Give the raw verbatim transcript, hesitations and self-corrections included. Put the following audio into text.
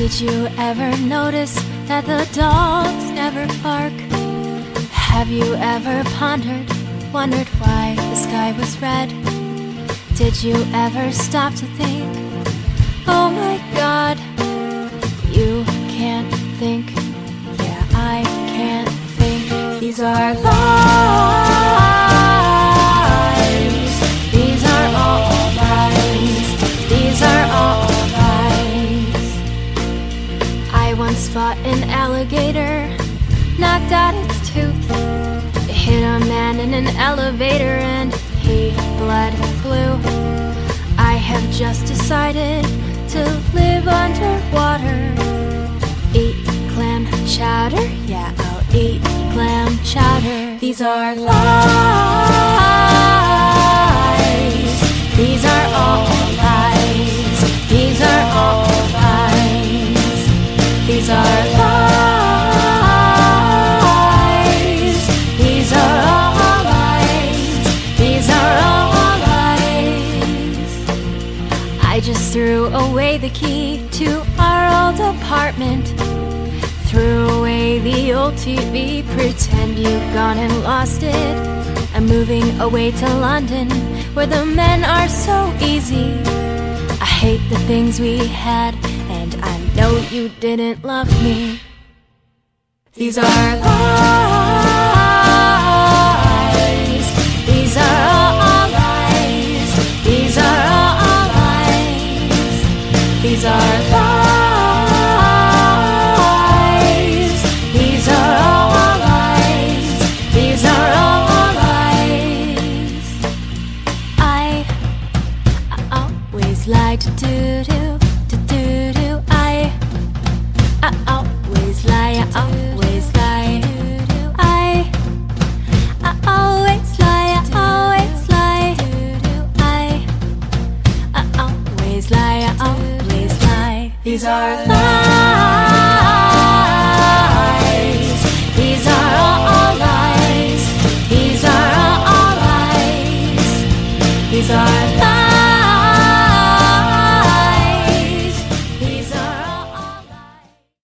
Did you ever notice that the dogs never bark? Have you ever pondered, wondered why the sky was red? Did you ever stop to think, oh my God, you can't think? Yeah, I can't think. These are lies. These are all lies. These are all lies. I once fought an alligator, knocked out its tooth. It hit a man in an elevator and he bled blue. I have just decided to live underwater. Eat clam chowder, yeah, I'll eat clam chowder. These are lies. These are all lies. These are all lies. These are lies. These are all lies. These are all lies. I just threw away the key to our old apartment. Threw away the old T V, pretend you've gone and lost it. I'm moving away to London, where the men are so easy. I hate the things we had, and I know you didn't love me. These are lies. These are all lies. These are all lies. These are lies. These are all lies. These are all lies. I, I always lie to do do to do do. I, I always lie. I always lie. I, I always lie. I always lie. I, I always lie. I always lie. These are lies.